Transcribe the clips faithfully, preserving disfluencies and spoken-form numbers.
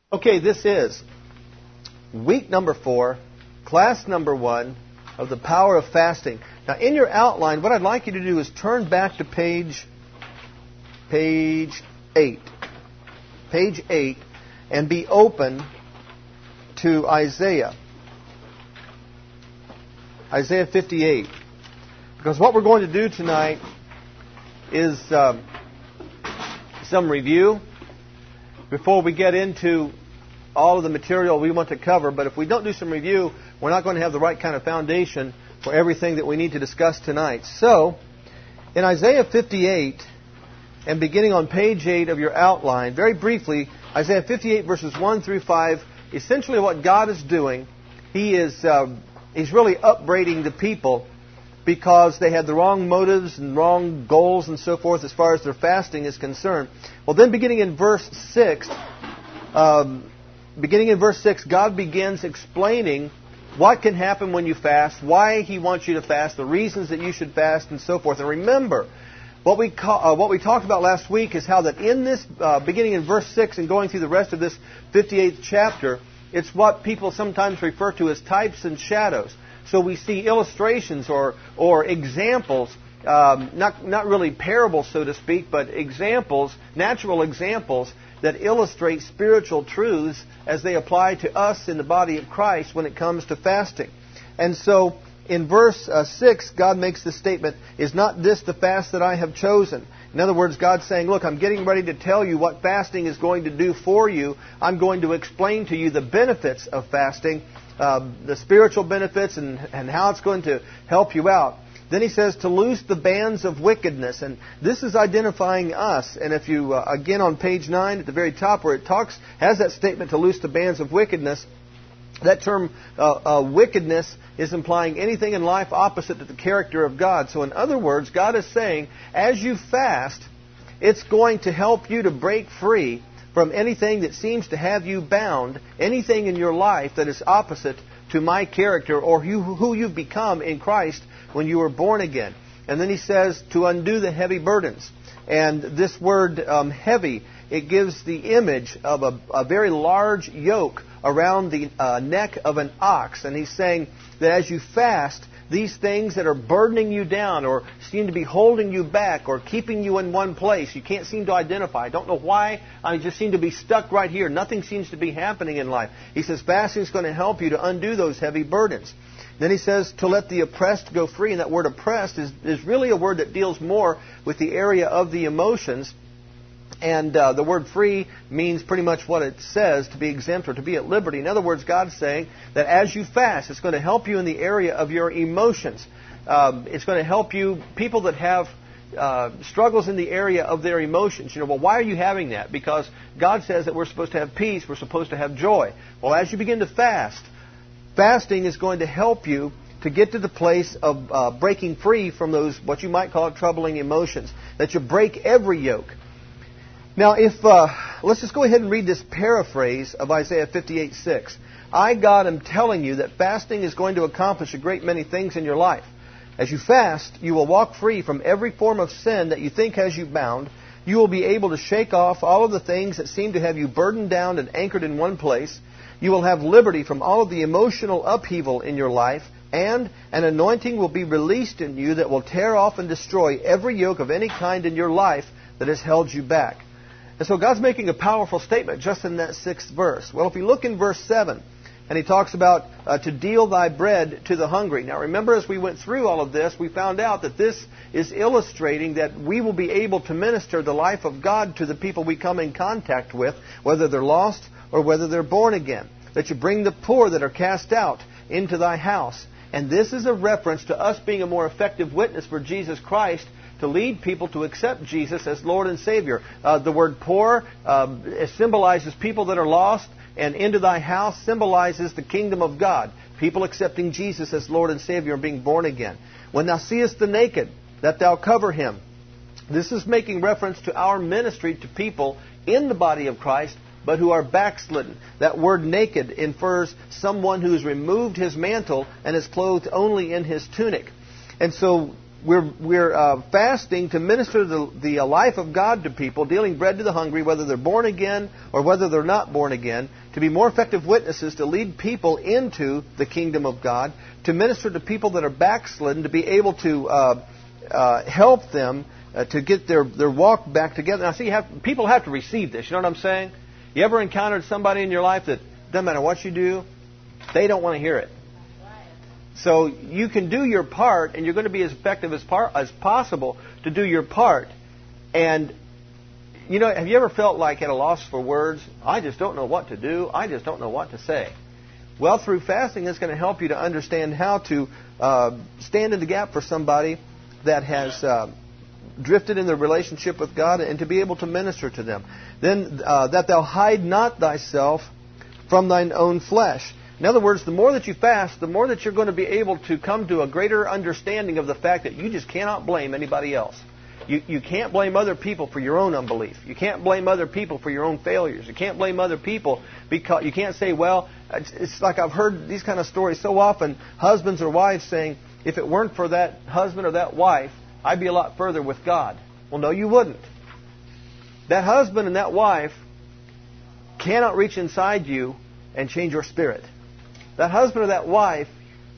Okay, this is week number four, class number one of the power of fasting. Now, in your outline, what I'd like you to do is turn back to page, page eight. Page eight, and be open to Isaiah. Isaiah fifty-eight. Because what we're going to do tonight is um, some review before we get into all of the material we want to cover. But if we don't do some review, we're not going to have the right kind of foundation for everything that we need to discuss tonight. So, in Isaiah fifty-eight, and beginning on page eight of your outline, very briefly, Isaiah fifty-eight verses one through five, essentially what God is doing, He is uh, He's really upbraiding the people because they had the wrong motives and wrong goals and so forth as far as their fasting is concerned. Well, then beginning in verse six, um, beginning in verse six, God begins explaining what can happen when you fast, why He wants you to fast, the reasons that you should fast, and so forth. And remember, what we call, uh, what we talked about last week is how that in this, uh, beginning in verse six and going through the rest of this fifty-eighth chapter, it's what people sometimes refer to as types and shadows. So we see illustrations or or examples, um, not not really parables, so to speak, but examples, natural examples that illustrate spiritual truths as they apply to us in the body of Christ when it comes to fasting. And so in verse uh, six, God makes the statement, "Is not this the fast that I have chosen?" In other words, God's saying, look, I'm getting ready to tell you what fasting is going to do for you. I'm going to explain to you the benefits of fasting, uh, the spiritual benefits, and, and how it's going to help you out. Then He says to loose the bands of wickedness. And this is identifying us. And if you, uh, again on page nine at the very top where it talks, has that statement to loose the bands of wickedness, that term uh, uh, wickedness is implying anything in life opposite to the character of God. So in other words, God is saying, as you fast, it's going to help you to break free from anything that seems to have you bound, anything in your life that is opposite to my character or who, who you've become in Christ when you were born again. And then He says to undo the heavy burdens. And this word um, heavy, it gives the image of a, a very large yoke around the uh, neck of an ox. And He's saying that as you fast, these things that are burdening you down or seem to be holding you back or keeping you in one place, you can't seem to identify. I don't know why, I just seem to be stuck right here. Nothing seems to be happening in life. He says fasting is going to help you to undo those heavy burdens. Then He says to let the oppressed go free. And that word oppressed is, is really a word that deals more with the area of the emotions. And uh, the word free means pretty much what it says, to be exempt or to be at liberty. In other words, God's saying that as you fast, it's going to help you in the area of your emotions. Um, it's going to help you, people that have uh, struggles in the area of their emotions. You know, well, why are you having that? Because God says that we're supposed to have peace, we're supposed to have joy. Well, as you begin to fast, fasting is going to help you to get to the place of uh, breaking free from those, what you might call troubling emotions, that you break every yoke. Now, if uh, let's just go ahead and read this paraphrase of Isaiah fifty-eight six. I, God, am telling you that fasting is going to accomplish a great many things in your life. As you fast, you will walk free from every form of sin that you think has you bound. You will be able to shake off all of the things that seem to have you burdened down and anchored in one place. You will have liberty from all of the emotional upheaval in your life. And an anointing will be released in you that will tear off and destroy every yoke of any kind in your life that has held you back. And so God's making a powerful statement just in that sixth verse. Well, if we look in verse seven, and He talks about uh, to deal thy bread to the hungry. Now remember, as we went through all of this, we found out that this is illustrating that we will be able to minister the life of God to the people we come in contact with, whether they're lost or whether they're born again. That you bring the poor that are cast out into thy house. And this is a reference to us being a more effective witness for Jesus Christ, to lead people to accept Jesus as Lord and Savior. Uh, the word poor uh, symbolizes people that are lost, and into thy house symbolizes the kingdom of God. People accepting Jesus as Lord and Savior and being born again. When thou seest the naked, that thou cover him. This is making reference to our ministry to people in the body of Christ, but who are backslidden. That word naked infers someone who has removed his mantle and is clothed only in his tunic. And so we're we're uh, fasting to minister the, the uh, life of God to people, dealing bread to the hungry, whether they're born again or whether they're not born again, to be more effective witnesses, to lead people into the kingdom of God, to minister to people that are backslidden, to be able to uh, uh, help them uh, to get their, their walk back together. Now, see, you have, people have to receive this. You know what I'm saying? You ever encountered somebody in your life that doesn't matter what you do, they don't want to hear it. So you can do your part, and you're going to be as effective as, par- as possible to do your part. And, you know, have you ever felt like at a loss for words? I just don't know what to do. I just don't know what to say. Well, through fasting, it's going to help you to understand how to uh, stand in the gap for somebody that has uh, drifted in their relationship with God, and to be able to minister to them. Then, uh, that thou hide not thyself from thine own flesh. In other words, the more that you fast, the more that you're going to be able to come to a greater understanding of the fact that you just cannot blame anybody else. You, you can't blame other people for your own unbelief. You can't blame other people for your own failures. You can't blame other people because you can't say, well, it's, it's like I've heard these kind of stories so often, husbands or wives saying, if it weren't for that husband or that wife, I'd be a lot further with God. Well, no, you wouldn't. That husband and that wife cannot reach inside you and change your spirit. That husband or that wife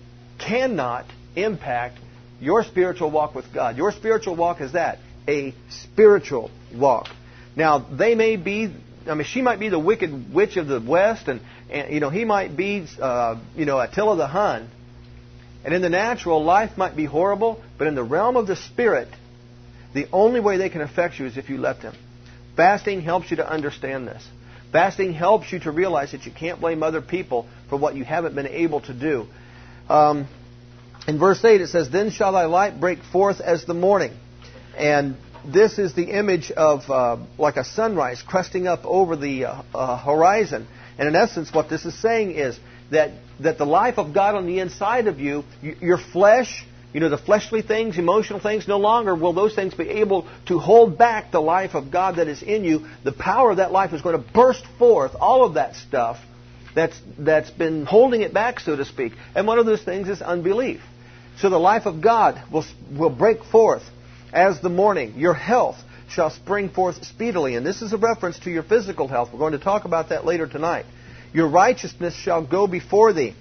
cannot impact your spiritual walk with God. Your spiritual walk is that, a spiritual walk. Now, they may be, I mean, she might be the wicked witch of the West, and, and you know, he might be, uh, you know, Attila the Hun. And in the natural, life might be horrible, but in the realm of the Spirit, the only way they can affect you is if you let them. Fasting helps you to understand this. Fasting helps you to realize that you can't blame other people for what you haven't been able to do. Um, in verse eight it says, Then shall thy light break forth as the morning. And this is the image of uh, like a sunrise cresting up over the uh, uh, horizon. And in essence, what this is saying is that, that the life of God on the inside of you, your flesh, you know, the fleshly things, emotional things, no longer will those things be able to hold back the life of God that is in you. The power of that life is going to burst forth, all of that stuff that's that's been holding it back, so to speak. And one of those things is unbelief. So the life of God will will break forth as the morning. Your health shall spring forth speedily. And this is a reference to your physical health. We're going to talk about that later tonight. Your righteousness shall go before thee.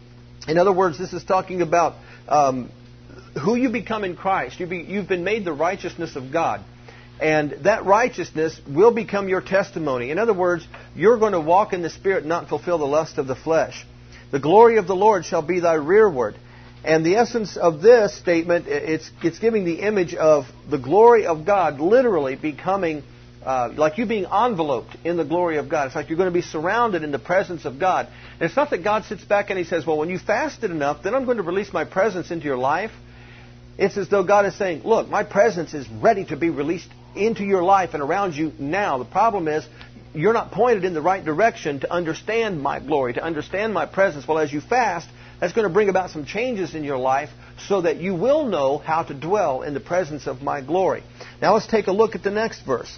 In other words, this is talking about Um, who you become in Christ. You be, you've been made the righteousness of God. And that righteousness will become your testimony. In other words, you're going to walk in the Spirit and not fulfill the lust of the flesh. The glory of the Lord shall be thy rearward. And the essence of this statement, it's, it's giving the image of the glory of God literally becoming, uh, like you being enveloped in the glory of God. It's like you're going to be surrounded in the presence of God. And it's not that God sits back and He says, well, when you fasted enough, then I'm going to release my presence into your life. It's as though God is saying, look, my presence is ready to be released into your life and around you now. The problem is you're not pointed in the right direction to understand my glory, to understand my presence. Well, as you fast, that's going to bring about some changes in your life so that you will know how to dwell in the presence of my glory. Now let's take a look at the next verse.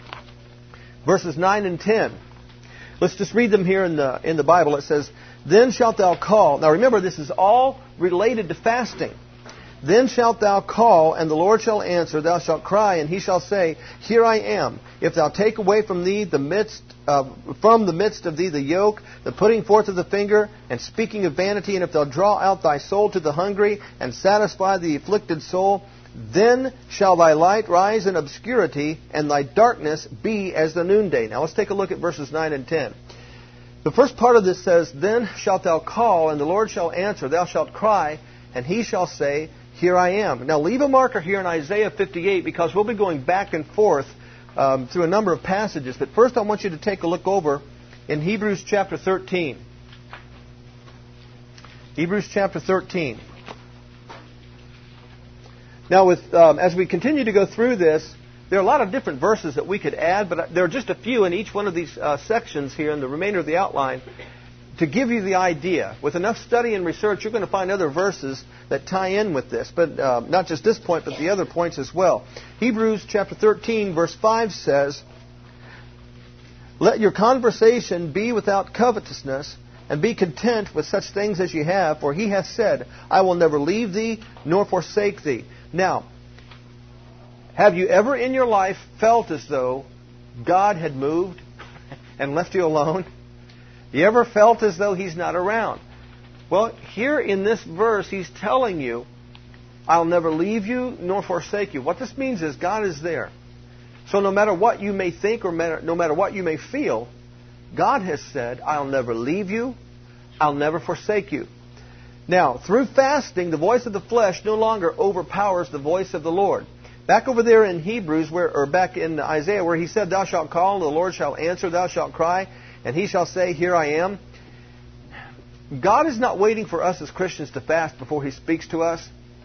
Verses nine and ten. Let's just read them here in the, in the Bible. It says, Then shalt thou call. Now remember, this is all related to fasting. Then shalt thou call, and the Lord shall answer. Thou shalt cry, and He shall say, Here I am. If thou take away from thee the midst, uh, from the midst of thee the yoke, the putting forth of the finger, and speaking of vanity, and if thou draw out thy soul to the hungry, and satisfy the afflicted soul, then shall thy light rise in obscurity, and thy darkness be as the noonday. Now let's take a look at verses nine and ten. The first part of this says, Then shalt thou call, and the Lord shall answer. Thou shalt cry, and He shall say, Here I am. Now leave a marker here in Isaiah fifty-eight because we'll be going back and forth um, through a number of passages. But first I want you to take a look over in Hebrews chapter thirteen. Hebrews chapter thirteen. Now with um, as we continue to go through this, there are a lot of different verses that we could add, but there are just a few in each one of these uh, sections here in the remainder of the outline to give you the idea. With enough study and research, you're going to find other verses that tie in with this, but uh, not just this point, but the other points as well. Hebrews chapter thirteen, verse five says, Let your conversation be without covetousness, and be content with such things as ye have, for He hath said, I will never leave thee, nor forsake thee. Now, have you ever in your life felt as though God had moved and left you alone? You ever felt as though He's not around? Well, here in this verse, He's telling you, I'll never leave you nor forsake you. What this means is God is there. So no matter what you may think or no matter what you may feel, God has said, I'll never leave you, I'll never forsake you. Now, through fasting, the voice of the flesh no longer overpowers the voice of the Lord. Back over there in Hebrews, where, or back in Isaiah, where He said, Thou shalt call, and the Lord shall answer, thou shalt cry, and He shall say, Here I am. God is not waiting for us as Christians to fast before He speaks to us.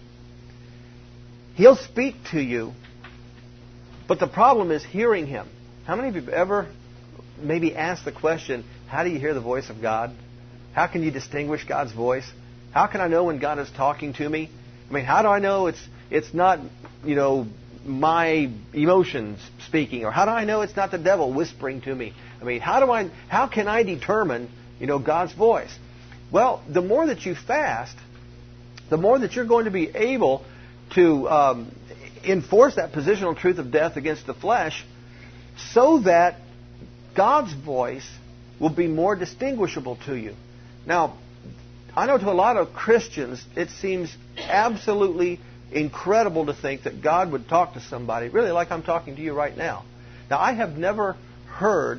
He'll speak to you, but the problem is hearing Him. How many of you have ever maybe asked the question, how do you hear the voice of God? How can you distinguish God's voice? How can I know when God is talking to me? I mean, how do I know it's it's not, you know, my emotions speaking? Or how do I know it's not the devil whispering to me? I mean, how do I how can I determine, you know, God's voice? Well, the more that you fast, the more that you're going to be able to um, enforce that positional truth of death against the flesh, so that God's voice will be more distinguishable to you. Now, I know to a lot of Christians, it seems absolutely incredible to think that God would talk to somebody, really like I'm talking to you right now. Now, I have never heard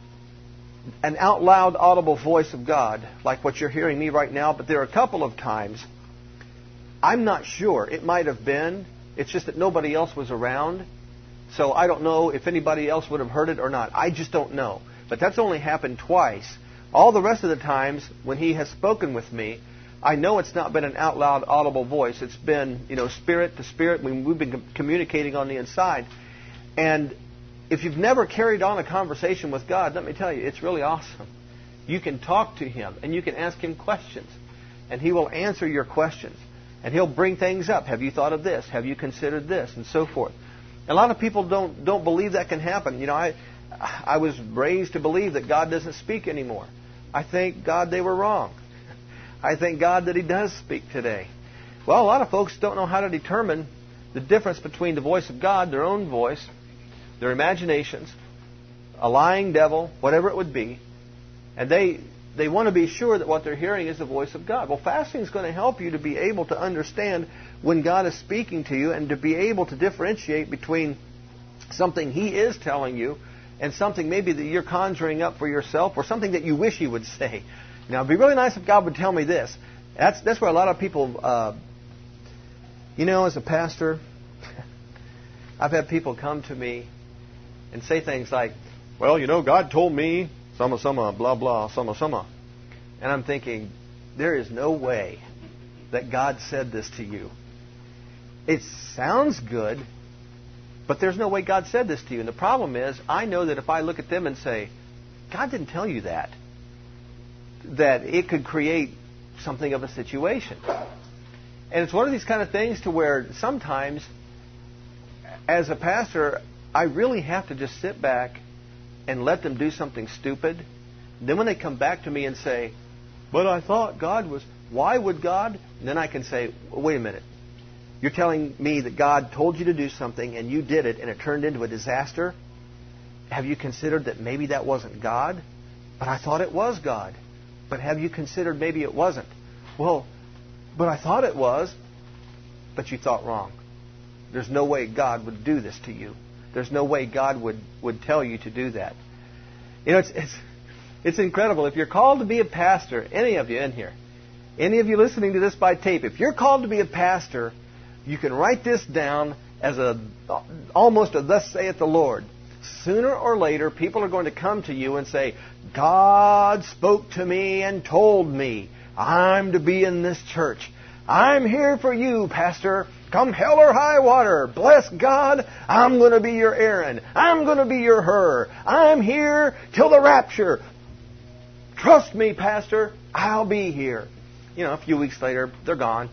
an out loud, audible voice of God like what you're hearing me right now, but there are a couple of times, I'm not sure. It might have been. It's just that nobody else was around. So I don't know if anybody else would have heard it or not. I just don't know. But that's only happened twice. All the rest of the times when He has spoken with me, I know it's not been an out loud, audible voice. It's been, you know, spirit to spirit. We've been communicating on the inside. And if you've never carried on a conversation with God, let me tell you, it's really awesome. You can talk to Him and you can ask Him questions. And He will answer your questions. And He'll bring things up. Have you thought of this? Have you considered this? And so forth. A lot of people don't don't believe that can happen. You know, I I was raised to believe that God doesn't speak anymore. I thank God they were wrong. I thank God that He does speak today. Well, a lot of folks don't know how to determine the difference between the voice of God, their own voice, their imaginations, a lying devil, whatever it would be, and they they want to be sure that what they're hearing is the voice of God. Well, fasting is going to help you to be able to understand when God is speaking to you and to be able to differentiate between something He is telling you and something maybe that you're conjuring up for yourself or something that you wish He would say. Now, it'd be really nice if God would tell me this. That's that's where a lot of people, uh, you know, as a pastor, I've had people come to me and say things like, well, you know, God told me Summa, summa, blah, blah, summa, summa. And I'm thinking, there is no way that God said this to you. It sounds good, but there's no way God said this to you. And the problem is, I know that if I look at them and say, God didn't tell you that, that it could create something of a situation. And it's one of these kind of things to where sometimes, as a pastor, I really have to just sit back and let them do something stupid. Then when they come back to me and say, but I thought God was, why would God? And then I can say, wait a minute. You're telling me that God told you to do something and you did it and it turned into a disaster? Have you considered that maybe that wasn't God? But I thought it was God. But have you considered maybe it wasn't? Well, but I thought it was. But you thought wrong. There's no way God would do this to you. There's no way God would, would tell you to do that. You know, it's, it's it's incredible. If you're called to be a pastor, any of you in here, any of you listening to this by tape, if you're called to be a pastor, you can write this down as a almost a thus saith the Lord. Sooner or later, people are going to come to you and say, God spoke to me and told me I'm to be in this church. I'm here for you, Pastor. Come hell or high water. Bless God. I'm going to be your Aaron. I'm going to be your Hur. I'm here till the rapture. Trust me, Pastor. I'll be here. You know, a few weeks later, they're gone.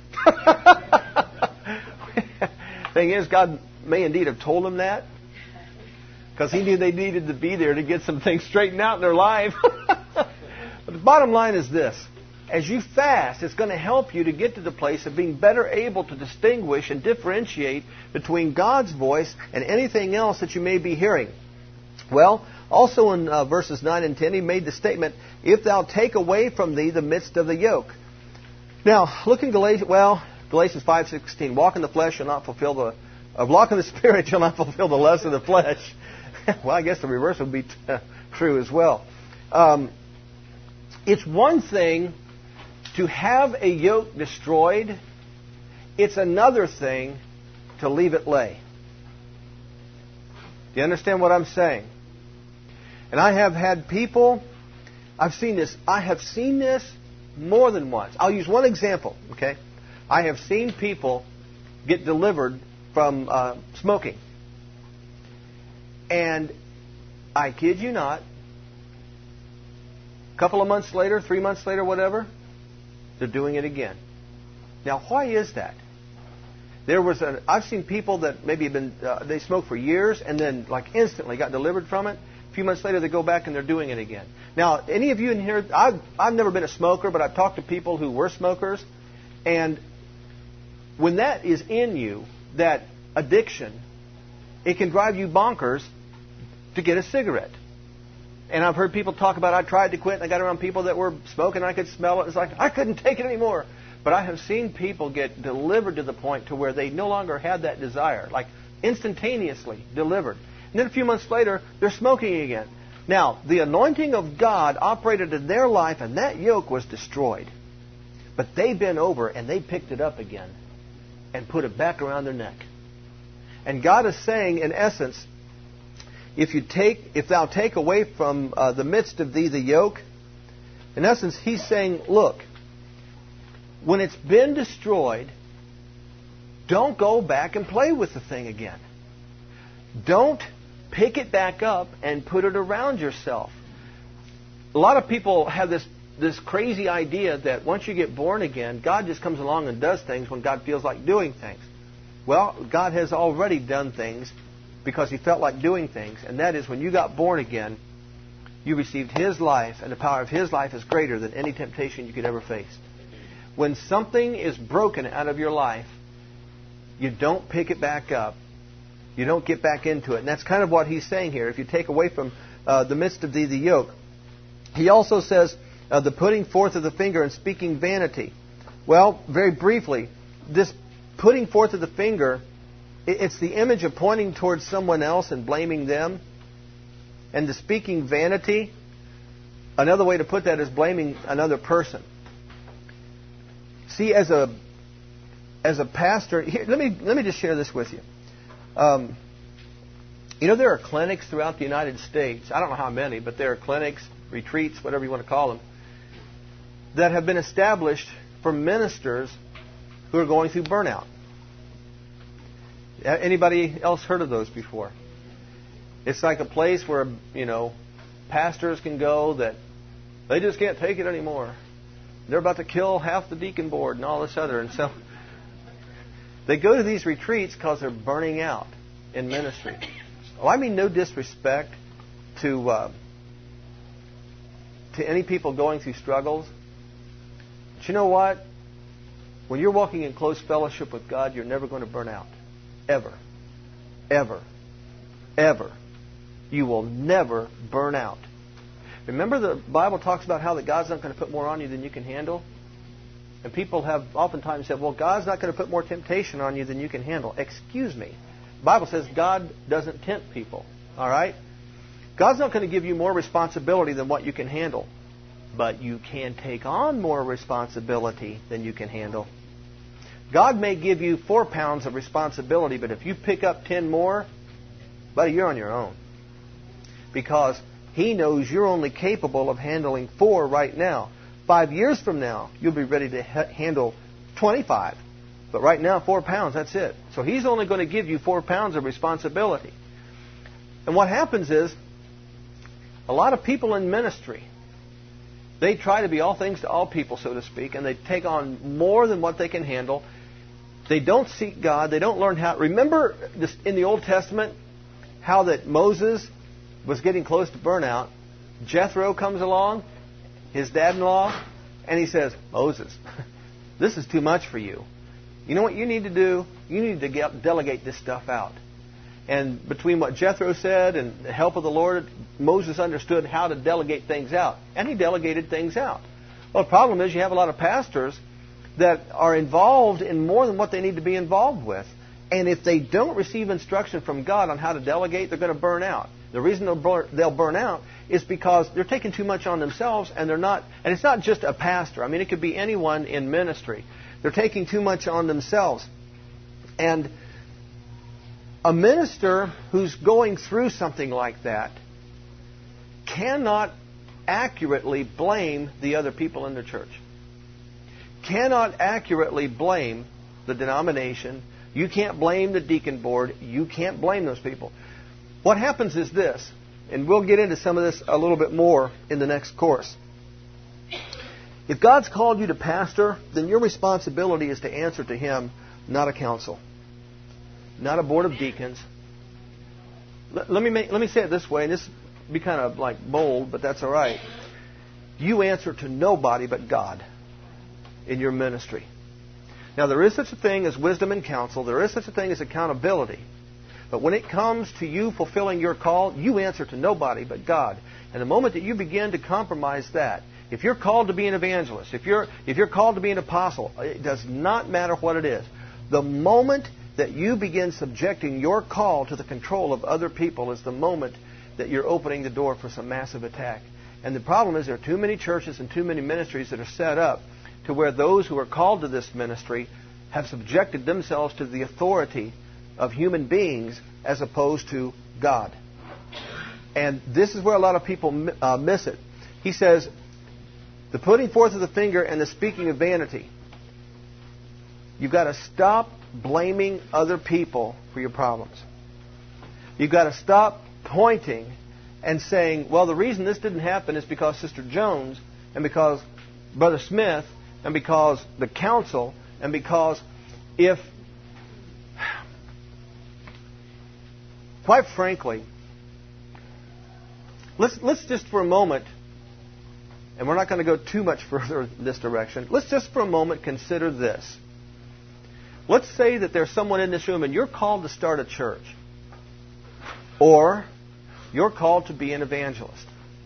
Thing is, God may indeed have told them that because He knew they needed to be there to get some things straightened out in their life. But the bottom line is this. as you fast, it's going to help you to get to the place of being better able to distinguish and differentiate between God's voice and anything else that you may be hearing. Well, also in uh, verses nine and ten, he made the statement, if thou take away from thee the midst of the yoke. Now, look in Galatians, well, Galatians five sixteen, walk in the flesh shall not fulfill the, uh, walk in the spirit shall not fulfill the lust of the flesh. Well, I guess the reverse would be t- uh, true as well. Um, it's one thing to have a yoke destroyed. It's another thing to leave it lay. Do you understand what I'm saying? And I have had people, I've seen this, I have seen this more than once. I'll use one example, okay? I have seen people get delivered from uh, smoking. And I kid you not, a couple of months later, three months later, whatever, they're doing it again. Now, why is that? There was a, I've seen people that maybe have been, uh, they smoked for years and then like instantly got delivered from it. A few months later, they go back and they're doing it again. Now, any of you in here, I've, I've never been a smoker, but I've talked to people who were smokers. And when that is in you, that addiction, it can drive you bonkers to get a cigarette. And I've heard people talk about, I tried to quit, and I got around people that were smoking, and I could smell it. It's like, I couldn't take it anymore. But I have seen people get delivered to the point to where they no longer had that desire, like instantaneously delivered. And then a few months later, they're smoking again. Now, the anointing of God operated in their life, and that yoke was destroyed. But they bent over, and they picked it up again and put it back around their neck. And God is saying, in essence, if you take, if thou take away from uh, the midst of thee the yoke, in essence, He's saying, look, when it's been destroyed, don't go back and play with the thing again. Don't pick it back up and put it around yourself. A lot of people have this, this crazy idea that once you get born again, God just comes along and does things when God feels like doing things. Well, God has already done things because He felt like doing things. And that is when you got born again, you received His life, and the power of His life is greater than any temptation you could ever face. When something is broken out of your life, you don't pick it back up. You don't get back into it. And that's kind of what He's saying here. If you take away from uh, the midst of thee the yoke. He also says uh, the putting forth of the finger and speaking vanity. Well, very briefly, this putting forth of the finger, it's the image of pointing towards someone else and blaming them. And the speaking vanity, another way to put that is blaming another person. See, as a as a pastor, here, let me let me just share this with you. Um, you know, there are clinics throughout the United States. I don't know how many, but there are clinics, retreats, whatever you want to call them, that have been established for ministers who are going through burnout. Anybody else heard of those before? It's like a place where, you know, pastors can go that they just can't take it anymore. They're about to kill half the deacon board and all this other. And so they go to these retreats because they're burning out in ministry. Oh, I mean no disrespect to uh, to any people going through struggles. But you know what? When you're walking in close fellowship with God, you're never going to burn out. Ever. Ever. Ever. You will never burn out. Remember the Bible talks about how that God's not going to put more on you than you can handle? And people have oftentimes said, well, God's not going to put more temptation on you than you can handle. Excuse me. The Bible says God doesn't tempt people. All right? God's not going to give you more responsibility than what you can handle. But you can take on more responsibility than you can handle. God may give you four pounds of responsibility, but if you pick up ten more, buddy, you're on your own. Because He knows you're only capable of handling four right now. Five years from now, you'll be ready to ha- handle twenty-five. But right now, four pounds, that's it. So He's only going to give you four pounds of responsibility. And what happens is, a lot of people in ministry, they try to be all things to all people, so to speak, and they take on more than what they can handle. They don't seek God. They don't learn how. Remember this, in the Old Testament, how that Moses was getting close to burnout. Jethro comes along, his dad-in-law, And he says, Moses, this is too much for you. You know what you need to do? You need to get, delegate this stuff out. And between what Jethro said and the help of the Lord, Moses understood how to delegate things out. And he delegated things out. Well, the problem is you have a lot of pastors that are involved in more than what they need to be involved with. And if they don't receive instruction from God on how to delegate, they're going to burn out. The reason they'll burn, they'll burn out is because they're taking too much on themselves, and they're not. And it's not just a pastor. I mean, it could be anyone in ministry. They're taking too much on themselves. And a minister who's going through something like that cannot accurately blame the other people in the church. Cannot accurately blame the denomination. You can't blame the deacon board. You can't blame those people. What happens is this, and we'll get into some of this a little bit more in the next course. If God's called you to pastor, then your responsibility is to answer to Him, not a council, not a board of deacons. Let, let me make, let me say it this way, and this will be kind of like bold, but that's all right. You answer to nobody but God in your ministry. Now, there is such a thing as wisdom and counsel. There is such a thing as accountability. But when it comes to you fulfilling your call, you answer to nobody but God. And the moment that you begin to compromise that, if you're called to be an evangelist, if you're if you're called to be an apostle, it does not matter what it is. The moment that you begin subjecting your call to the control of other people is the moment that you're opening the door for some massive attack. And the problem is there are too many churches and too many ministries that are set up to where those who are called to this ministry have subjected themselves to the authority of human beings as opposed to God. And this is where a lot of people uh, miss it. He says, the putting forth of the finger and the speaking of vanity. You've got to stop blaming other people for your problems. You've got to stop pointing and saying, well, the reason this didn't happen is because Sister Jones and because Brother Smith and because the council and because if... Quite frankly, let's let's just for a moment, and we're not going to go too much further in this direction, let's just for a moment consider this. Let's say that there's someone in this room and you're called to start a church, or you're called to be an evangelist.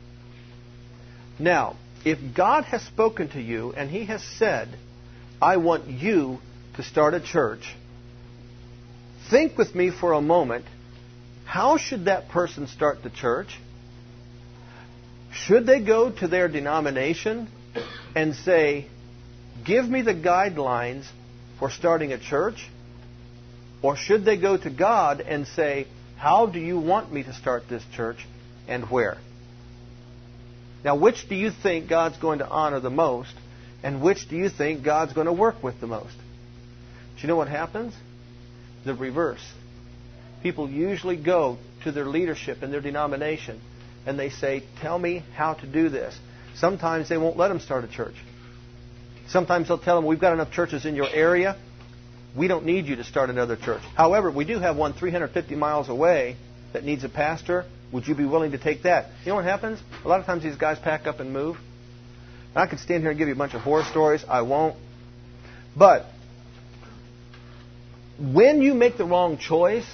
Now, if God has spoken to you and He has said, I want you to start a church, think with me for a moment. How should that person start the church? Should they go to their denomination and say, give me the guidelines for starting a church? Or should they go to God and say, how do you want me to start this church and where? Now, which do you think God's going to honor the most? And which do you think God's going to work with the most? Do you know what happens? The reverse. People usually go to their leadership in their denomination and they say, tell me how to do this. Sometimes they won't let them start a church. Sometimes they'll tell them, we've got enough churches in your area. We don't need you to start another church. However, we do have one three hundred fifty miles away that needs a pastor. Would you be willing to take that? You know what happens? A lot of times these guys pack up and move. And I could stand here and give you a bunch of horror stories. I won't. But when you make the wrong choice,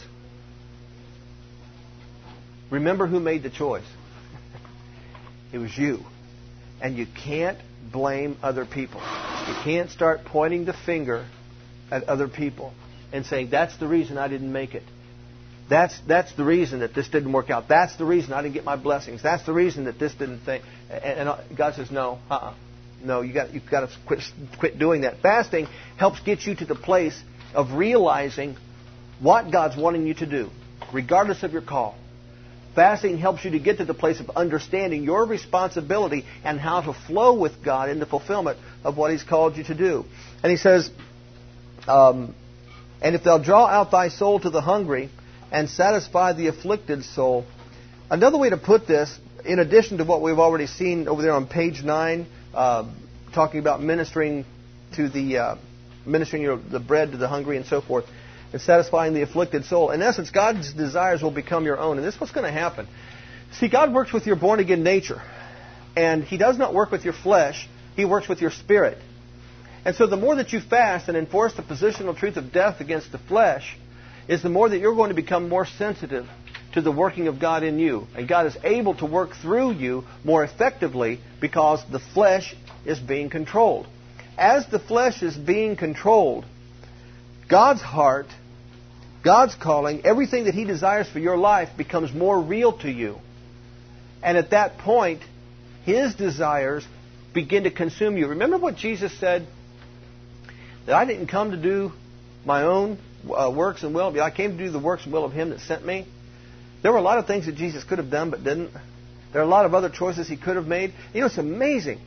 remember who made the choice. It was you. And you can't blame other people. You can't start pointing the finger at other people and saying, that's the reason I didn't make it. That's that's the reason that this didn't work out. That's the reason I didn't get my blessings. That's the reason that this didn't think. And, and God says, no, uh-uh. No, you got, you've got to quit, quit doing that. Fasting helps get you to the place of realizing what God's wanting you to do, regardless of your call. Fasting helps you to get to the place of understanding your responsibility and how to flow with God in the fulfillment of what He's called you to do. And He says, um, and if thou draw out thy soul to the hungry and satisfy the afflicted soul. Another way to put this, in addition to what we've already seen over there on page nine, uh, talking about ministering to the uh, ministering your, the bread to the hungry and so forth, and satisfying the afflicted soul. In essence, God's desires will become your own. And this is what's going to happen. See, God works with your born-again nature. And He does not work with your flesh He works with your spirit. And so the more that you fast and enforce the positional truth of death against the flesh, is the more that you're going to become more sensitive to the working of God in you. And God is able to work through you more effectively because the flesh is being controlled. As the flesh is being controlled, God's heart, God's calling, everything that He desires for your life becomes more real to you. And at that point, His desires begin to consume you. Remember what Jesus said? That I didn't come to do my own uh, works and will. I came to do the works and will of Him that sent me. There were a lot of things that Jesus could have done but didn't. There are a lot of other choices He could have made. You know, it's amazing.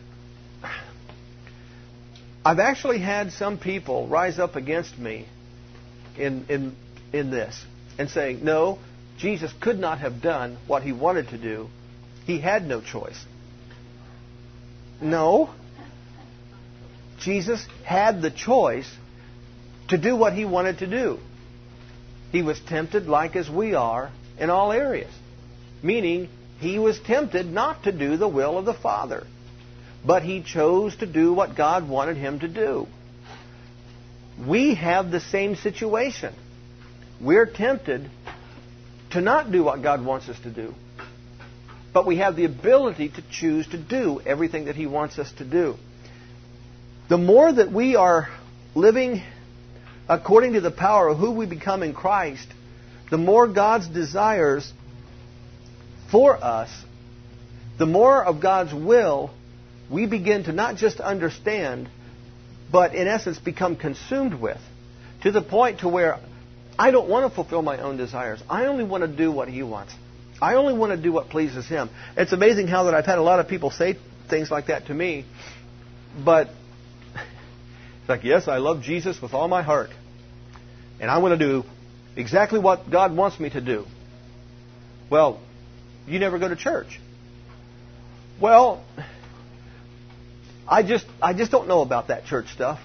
I've actually had some people rise up against me in, in, in this and saying, no, Jesus could not have done what He wanted to do. He had no choice. No. Jesus had the choice to do what He wanted to do. He was tempted like as we are in all areas. Meaning, He was tempted not to do the will of the Father. But He chose to do what God wanted Him to do. We have the same situation. We're tempted to not do what God wants us to do. But we have the ability to choose to do everything that He wants us to do. The more that we are living according to the power of who we become in Christ, the more God's desires for us, the more of God's will we begin to not just understand, but in essence become consumed with, to the point to where I don't want to fulfill my own desires. I only want to do what He wants. I only want to do what pleases Him. It's amazing how that I've had a lot of people say things like that to me, but it's like, yes, I love Jesus with all my heart, and I want to do exactly what God wants me to do. Well, you never go to church. Well, I just I just don't know about that church stuff.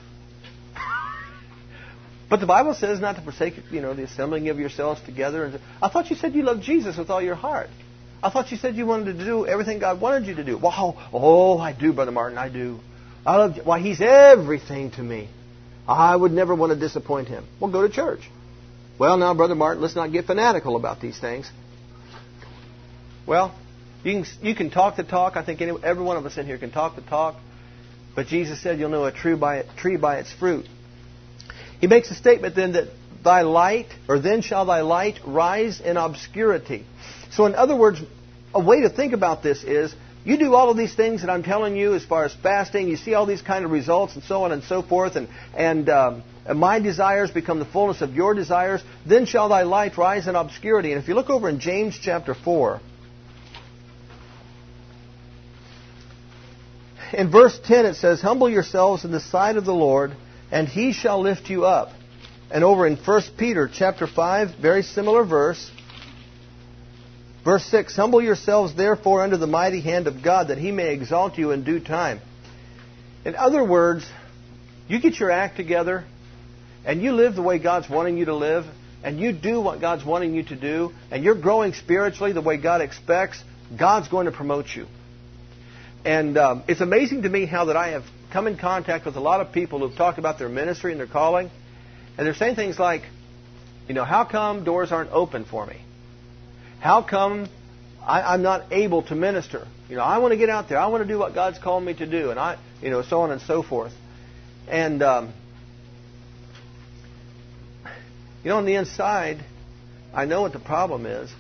But the Bible says not to forsake, you know, the assembling of yourselves together. And I thought you said you loved Jesus with all your heart. I thought you said you wanted to do everything God wanted you to do. Wow, oh, I do, Brother Martin, I do. I love. Why, He's everything to me. I would never want to disappoint Him. Well, go to church. Well, now, Brother Martin, let's not get fanatical about these things. Well, you can you can talk the talk. I think any, every one of us in here can talk the talk. But Jesus said you'll know a tree by, tree by its fruit. He makes a statement then that thy light, or then shall thy light rise in obscurity. So in other words, a way to think about this is, you do all of these things that I'm telling you as far as fasting, you see all these kind of results and so on and so forth, and, and, um, and my desires become the fullness of your desires, then shall thy light rise in obscurity. And if you look over in James chapter four, in verse ten it says, humble yourselves in the sight of the Lord, and He shall lift you up. And over in First Peter chapter five, very similar verse. Verse six, humble yourselves therefore under the mighty hand of God, that He may exalt you in due time. In other words, you get your act together, and you live the way God's wanting you to live, and you do what God's wanting you to do, and you're growing spiritually the way God expects, God's going to promote you. And um, it's amazing to me how that I have come in contact with a lot of people who've talked about their ministry and their calling, and they're saying things like, you know, how come doors aren't open for me? How come I, I'm not able to minister? You know, I want to get out there. I want to do what God's called me to do, and I, you know, so on and so forth. And um, you know, on the inside, I know what the problem is,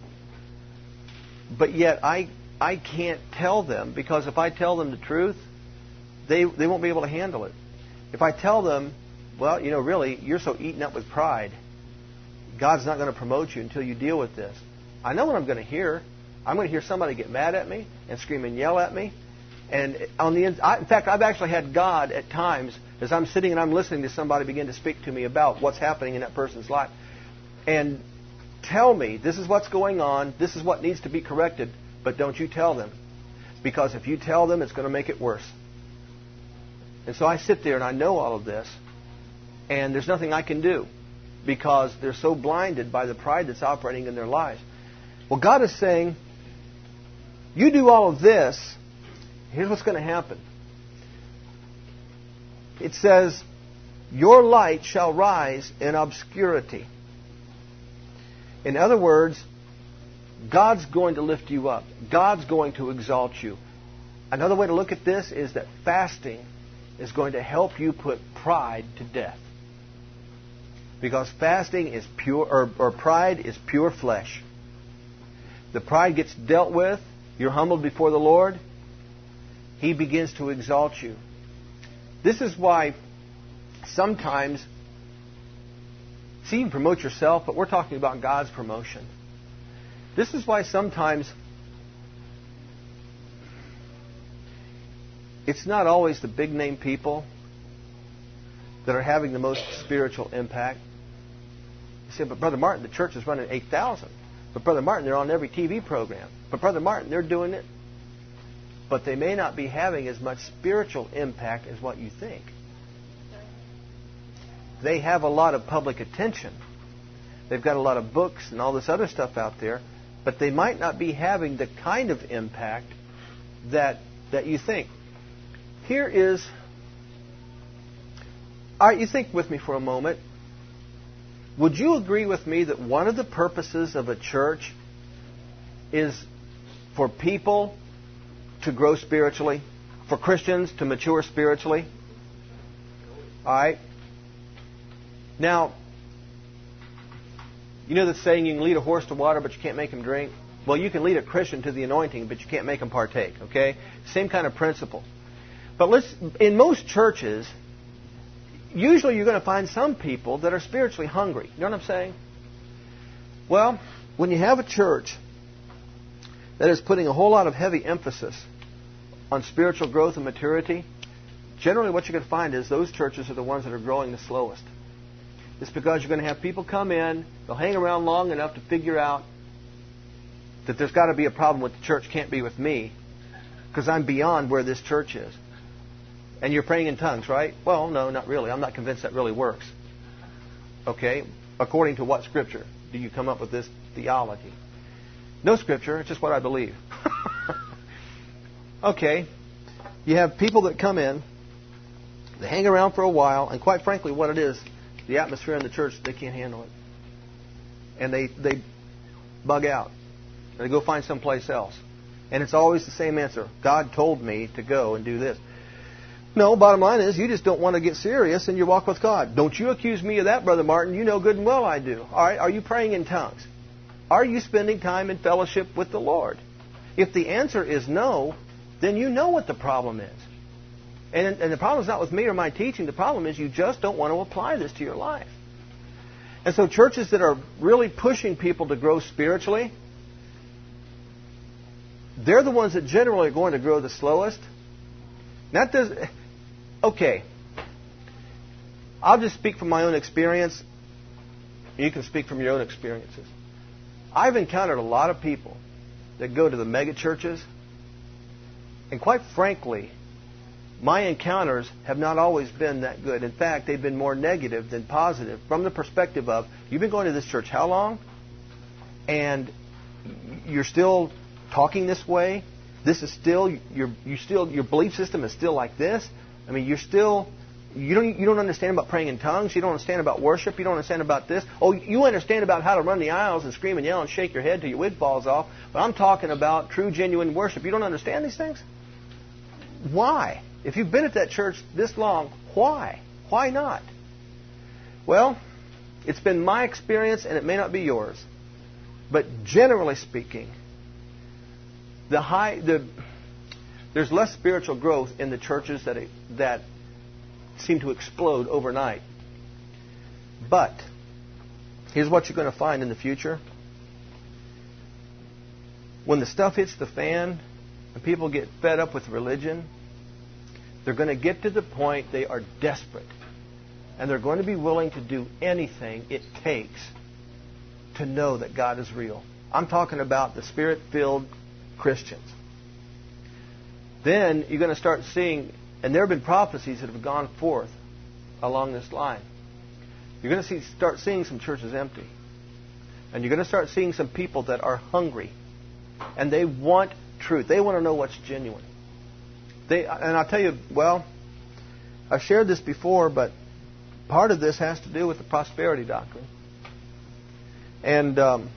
but yet I I can't tell them, because if I tell them the truth, they they won't be able to handle it. If I tell them, well, you know, really, you're so eaten up with pride, God's not going to promote you until you deal with this. I know what I'm going to hear. I'm going to hear somebody get mad at me and scream and yell at me. And on the I, in fact, I've actually had God at times, as I'm sitting and I'm listening to somebody begin to speak to me about what's happening in that person's life, and tell me, this is what's going on, this is what needs to be corrected, but don't you tell them. Because if you tell them, it's going to make it worse. And so I sit there and I know all of this, and there's nothing I can do, because they're so blinded by the pride that's operating in their lives. Well, God is saying, you do all of this, here's what's going to happen. it says, your light shall rise in obscurity. In other words, God's going to lift you up. God's going to exalt you. Another way to look at this is that fasting is going to help you put pride to death. Because fasting is pure, or, or pride is pure flesh. The pride gets dealt with. You're humbled before the Lord. He begins to exalt you. This is why sometimes, see, you can promote yourself, but we're talking about God's promotion. This is why sometimes it's not always the big name people that are having the most spiritual impact. You say, but Brother Martin, the church is running eight thousand. But Brother Martin, they're on every T V program. But Brother Martin, they're doing it. But they may not be having as much spiritual impact as what you think. They have a lot of public attention. They've got a lot of books and all this other stuff out there. But they might not be having the kind of impact that that you think. Here is... All right, you think with me for a moment. Would you agree with me that one of the purposes of a church is for people to grow spiritually? For Christians to mature spiritually? All right. Now, you know the saying, you can lead a horse to water, but you can't make him drink? Well, you can lead a Christian to the anointing, but you can't make him partake, okay? Same kind of principle. But let's, in most churches, usually you're going to find some people that are spiritually hungry. You know what I'm saying? Well, when you have a church that is putting a whole lot of heavy emphasis on spiritual growth and maturity, generally what you're going to find is those churches are the ones that are growing the slowest. It's because you're going to have people come in, they'll hang around long enough to figure out that there's got to be a problem with the church, can't be with me, because I'm beyond where this church is. And you're praying in tongues, right? Well, no, not really. I'm not convinced that really works. Okay? According to what Scripture do you come up with this theology? No Scripture. It's just what I believe. Okay. You have people that come in, they hang around for a while, and quite frankly, what it is, the atmosphere in the church, they can't handle it. And they, they bug out. And they go find someplace else. And it's always the same answer. God told me to go and do this. No, bottom line is, you just don't want to get serious in your walk with God. Don't you accuse me of that, Brother Martin. You know good and well I do. All right, are you praying in tongues? Are you spending time in fellowship with the Lord? If the answer is no, then you know what the problem is. And, and the problem is not with me or my teaching. The problem is you just don't want to apply this to your life. And so churches that are really pushing people to grow spiritually, they're the ones that generally are going to grow the slowest. That does... Okay. I'll just speak from my own experience. You can speak from your own experiences. I've encountered a lot of people that go to the mega churches, and quite frankly, my encounters have not always been that good. In fact, they've been more negative than positive from the perspective of, you've been going to this church how long? And you're still talking this way? This is still your you still your belief system is still like this? I mean, you're still you don't you don't understand about praying in tongues, you don't understand about worship, you don't understand about this. Oh, you understand about how to run the aisles and scream and yell and shake your head till your wig falls off, but I'm talking about true genuine worship. You don't understand these things? Why? If you've been at that church this long, why? Why not? Well, it's been my experience, and it may not be yours. But generally speaking, the high, the, there's less spiritual growth in the churches that that seem to explode overnight. But here's what you're going to find in the future. When the stuff hits the fan and people get fed up with religion, they're going to get to the point they are desperate. And they're going to be willing to do anything it takes to know that God is real. I'm talking about the Spirit-filled Christians. Then you're going to start seeing, and there have been prophecies that have gone forth along this line. You're going to see, start seeing some churches empty. And you're going to start seeing some people that are hungry. And they want truth. They want to know what's genuine. They, and I'll tell you, well, I've shared this before, but part of this has to do with the prosperity doctrine. And, um,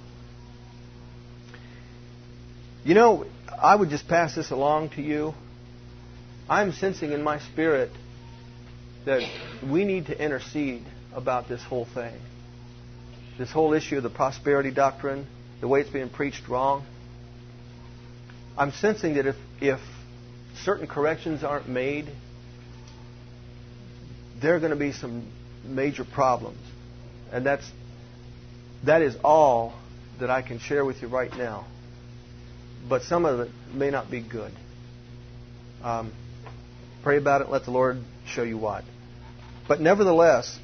you know, I would just pass this along to you. I'm sensing in my spirit that we need to intercede about this whole thing. This whole issue of the prosperity doctrine, the way it's being preached wrong. I'm sensing that if, if certain corrections aren't made, there are going to be some major problems. And that's that is all that I can share with you right now. But some of it may not be good. Um, pray about it. Let the Lord show you what. But nevertheless,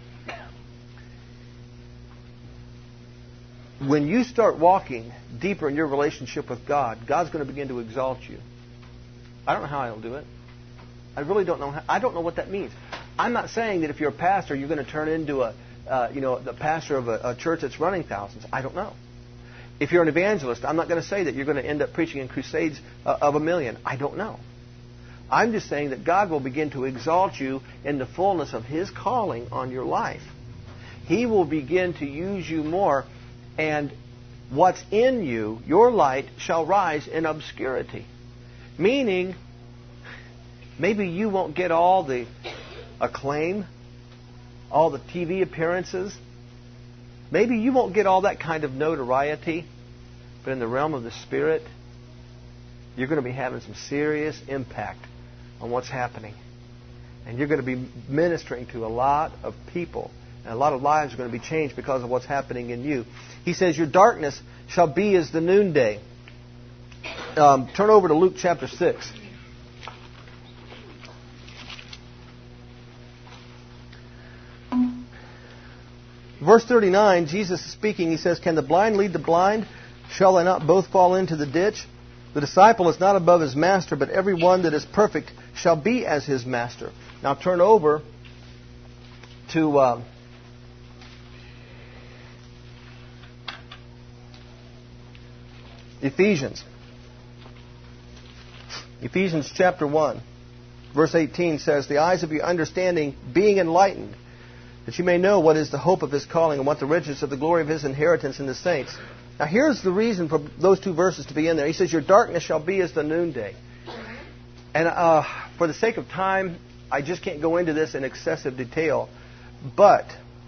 when you start walking deeper in your relationship with God, God's going to begin to exalt you. I don't know how He'll do it. I really don't know how. I don't know what that means. I'm not saying that if you're a pastor, you're going to turn into a, uh, you know, the pastor of a, a church that's running thousands. I don't know. If you're an evangelist, I'm not going to say that you're going to end up preaching in crusades uh, of a million. I don't know. I'm just saying that God will begin to exalt you in the fullness of His calling on your life. He will begin to use you more, and what's in you, your light, shall rise in obscurity. Meaning, maybe you won't get all the acclaim, all the T V appearances. Maybe you won't get all that kind of notoriety, but in the realm of the Spirit, you're going to be having some serious impact on what's happening. And you're going to be ministering to a lot of people, and a lot of lives are going to be changed because of what's happening in you. He says, your darkness shall be as the noonday. Um, turn over to Luke chapter six. Verse thirty-nine, Jesus is speaking. He says, can the blind lead the blind? Shall they not both fall into the ditch? The disciple is not above his master, but every one that is perfect shall be as his master. Now turn over to uh, Ephesians. Ephesians chapter one, verse eighteen says, the eyes of your understanding being enlightened, that you may know what is the hope of His calling and what the riches of the glory of His inheritance in the saints. Now here's the reason for those two verses to be in there. He says, your darkness shall be as the noonday. And uh, for the sake of time, I just can't go into this in excessive detail. But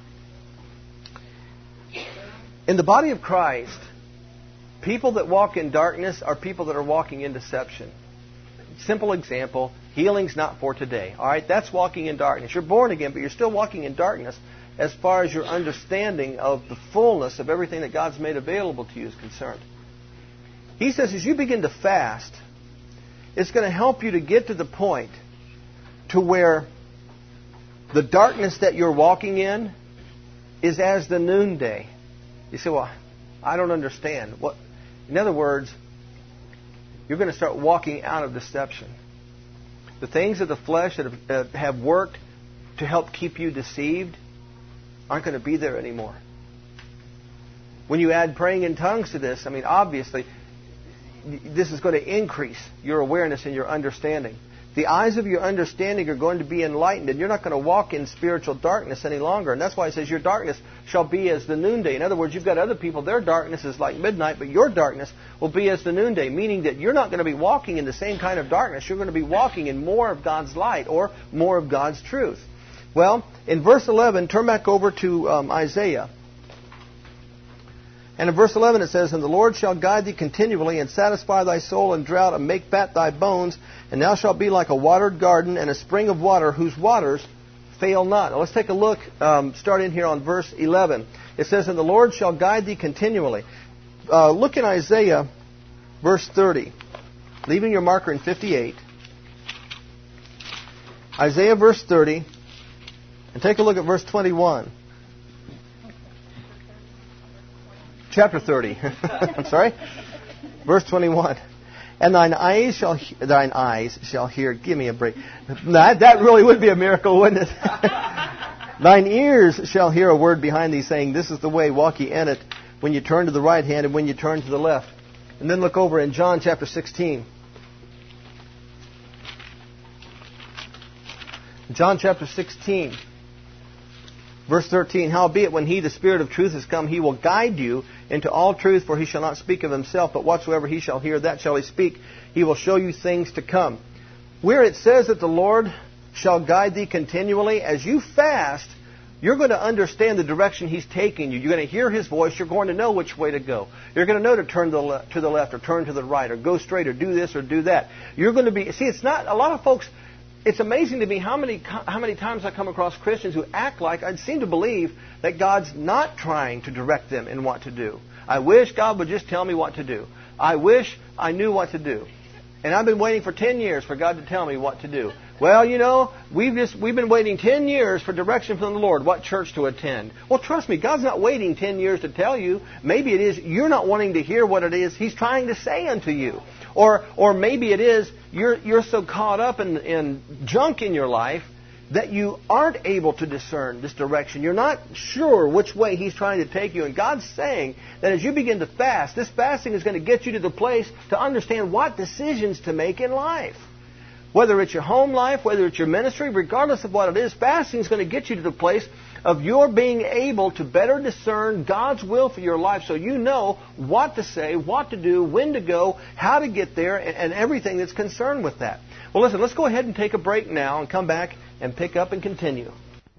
in the body of Christ, people that walk in darkness are people that are walking in deception. Simple example, healing's not for today. All right, that's walking in darkness. You're born again, but you're still walking in darkness as far as your understanding of the fullness of everything that God's made available to you is concerned. He says as you begin to fast, it's going to help you to get to the point to where the darkness that you're walking in is as the noonday. You say, well, I don't understand. What? In other words, you're going to start walking out of deception. The things of the flesh that have, uh, have worked to help keep you deceived aren't going to be there anymore. When you add praying in tongues to this, I mean, obviously, this is going to increase your awareness and your understanding. The eyes of your understanding are going to be enlightened, and you're not going to walk in spiritual darkness any longer. And that's why it says your darkness shall be as the noonday. In other words, you've got other people, their darkness is like midnight, but your darkness will be as the noonday, meaning that you're not going to be walking in the same kind of darkness. You're going to be walking in more of God's light or more of God's truth. Well, in verse eleven, turn back over to um, Isaiah. And in verse eleven it says, and the Lord shall guide thee continually, and satisfy thy soul in drought, and make fat thy bones, and thou shalt be like a watered garden, and a spring of water, whose waters fail not. Now let's take a look, um, start in here on verse eleven. It says, and the Lord shall guide thee continually. Uh, look in Isaiah, verse thirty. Leaving your marker in fifty-eight. Isaiah, verse thirty. And take a look at verse twenty-one. Chapter thirty. I'm sorry. Verse twenty-one. And thine eyes shall thine eyes shall hear. Give me a break. That, that really would be a miracle, wouldn't it? Thine ears shall hear a word behind thee, saying, this is the way, walk ye in it, when you turn to the right hand and when you turn to the left. And then look over in John chapter sixteen. John chapter sixteen, verse thirteen, howbeit when he, the Spirit of truth, is come, he will guide you into all truth, for he shall not speak of himself, but whatsoever he shall hear, that shall he speak. He will show you things to come. Where it says that the Lord shall guide thee continually, as you fast, you're going to understand the direction He's taking you. You're going to hear His voice. You're going to know which way to go. You're going to know to turn to the, le- to the left or turn to the right or go straight or do this or do that. You're going to be... See, it's not... A lot of folks... It's amazing to me how many how many times I come across Christians who act like I seem to believe that God's not trying to direct them in what to do. I wish God would just tell me what to do. I wish I knew what to do. And I've been waiting for ten years for God to tell me what to do. Well, you know, we've just we've been waiting ten years for direction from the Lord, what church to attend. Well, trust me, God's not waiting ten years to tell you. Maybe it is you're not wanting to hear what it is He's trying to say unto you. Or or maybe it is you're you're so caught up in, in junk in your life that you aren't able to discern this direction. You're not sure which way He's trying to take you. And God's saying that as you begin to fast, this fasting is going to get you to the place to understand what decisions to make in life. Whether it's your home life, whether it's your ministry, regardless of what it is, fasting is going to get you to the place of your being able to better discern God's will for your life so you know what to say, what to do, when to go, how to get there, and, and everything that's concerned with that. Well, listen, let's go ahead and take a break now and come back and pick up and continue.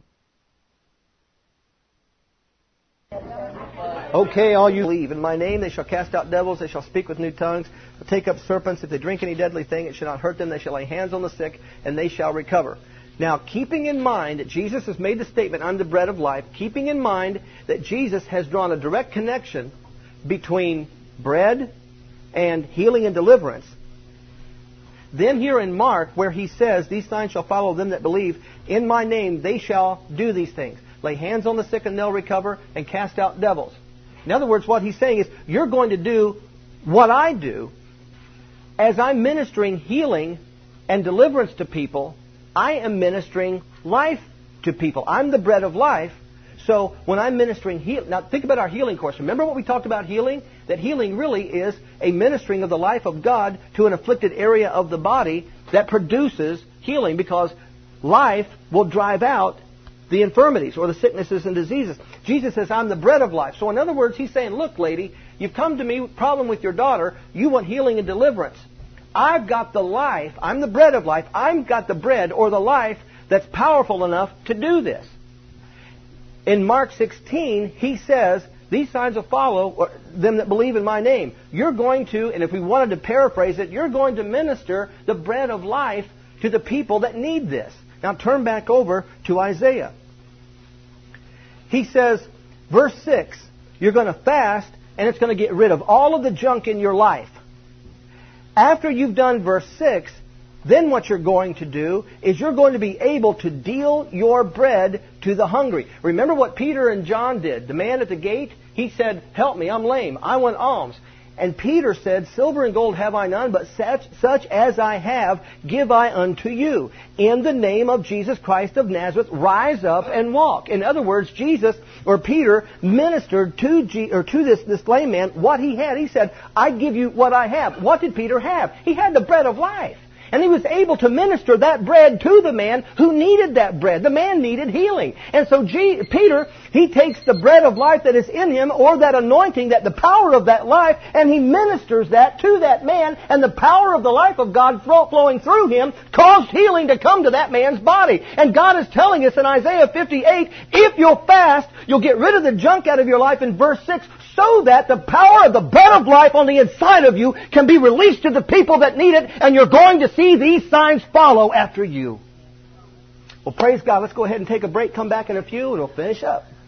Okay, all you believe in my name, they shall cast out devils, they shall speak with new tongues, they'll take up serpents, if they drink any deadly thing, it shall not hurt them, they shall lay hands on the sick, and they shall recover. Now, keeping in mind that Jesus has made the statement, I'm the bread of life, keeping in mind that Jesus has drawn a direct connection between bread and healing and deliverance, then here in Mark, where He says, these signs shall follow them that believe, in my name they shall do these things. Lay hands on the sick and they'll recover, and cast out devils. In other words, what He's saying is, you're going to do what I do. As I'm ministering healing and deliverance to people, I am ministering life to people. I'm the bread of life. So when I'm ministering healing... Now think about our healing course. Remember what we talked about healing? That healing really is a ministering of the life of God to an afflicted area of the body that produces healing, because life will drive out the infirmities or the sicknesses and diseases. Jesus says, I'm the bread of life. So in other words, He's saying, look, lady, you've come to me, problem with your daughter, you want healing and deliverance. I've got the life, I'm the bread of life, I've got the bread or the life that's powerful enough to do this. In Mark sixteen, He says, these signs will follow them that believe in my name. You're going to, and if we wanted to paraphrase it, you're going to minister the bread of life to the people that need this. Now turn back over to Isaiah. He says, verse six, you're going to fast and it's going to get rid of all of the junk in your life. After you've done verse six, then what you're going to do is you're going to be able to deal your bread to the hungry. Remember what Peter and John did. The man at the gate, he said, help me, I'm lame, I want alms. And Peter said, silver and gold have I none, but such, such as I have give I unto you. In the name of Jesus Christ of Nazareth, rise up and walk. In other words, Jesus, or Peter, ministered to, G, or to this, this lame man what he had. He said, I give you what I have. What did Peter have? He had the bread of life. And he was able to minister that bread to the man who needed that bread. The man needed healing. And so G- Peter, he takes the bread of life that is in him, or that anointing, that the power of that life, and he ministers that to that man, and the power of the life of God flowing through him caused healing to come to that man's body. And God is telling us in Isaiah fifty-eight, if you'll fast, you'll get rid of the junk out of your life in verse six, so that the power of the bread of life on the inside of you can be released to the people that need it, and you're going to see these signs follow after you. Well, praise God. Let's go ahead and take a break, come back in a few, and we'll finish up.